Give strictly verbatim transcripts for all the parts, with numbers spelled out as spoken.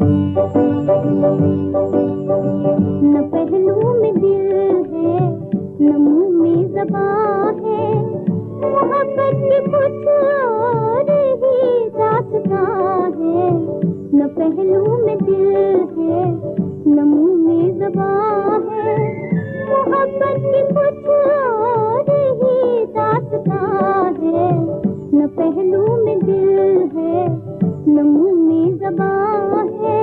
न पहलू में दिल है न मुंह में ज़बां है, मोहब्बत की कुछ और ही दास्तां है। न पहलू में दिल है न मुंह में ज़बां है, मोहब्बत की कुछ और ही दास्तां है। न पहलू में दिल है न मुंह में ज़बां है।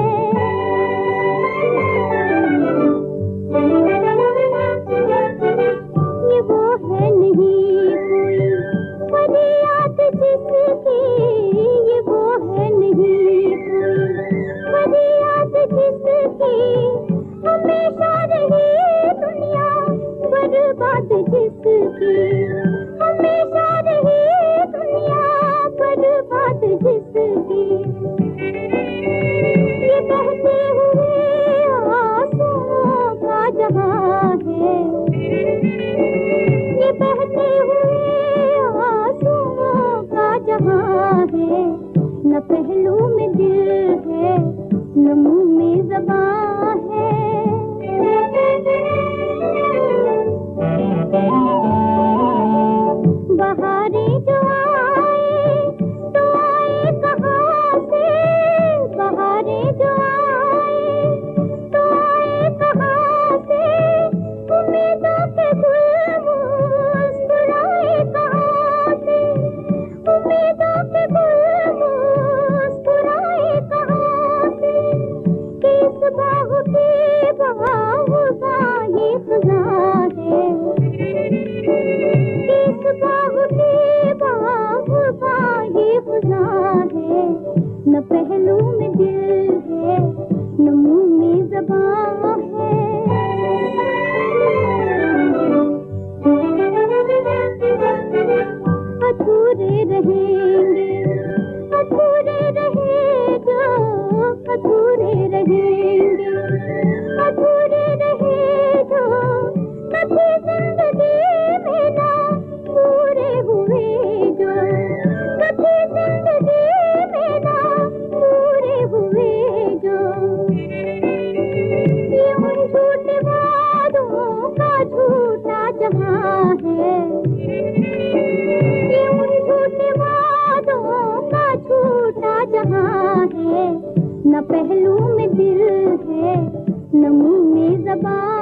ये वो है नहीं कोई फरियाद जिसकी, ये वो है नहीं कोई फरियाद जिसकी, हमेशा रही दुनिया बर्बाद जिसकी, हमेशा रही दुनिया बर्बाद जिसकी। ये बहते हुए आंसुओं का जहां है, ये बहते हुए आंसुओं का जहां है। न पहलू में दिल है न मुंह में ज़बां है। बहारें जो आए तो आए कहाँ से, बहारें जो आए तो आए कहाँ से, उम्मीदों के गुल मुस्कुराए कहाँ से, उम्मीदों के गुल मुस्कुराए कहाँ से। किस बाग की बाग का ये खज़ां है, किस बाग की बाग का ये खज़ां है। न पहलू में दिल है न मुंह में ज़बां है। अधूरे रहेंगे अधूरे रहेगा, अधूरे रहेंगे अधूरे रहेगा, कभी जिंदगी में ना पूरे हुए जो, कभी जिंदगी में ना पूरे हुए जो। ये उन झूठे वादों का झूठा जहां है, ये उन झूठे वादों का झूठा जहां है। न पहलू में दिल है न मुंह में ज़बां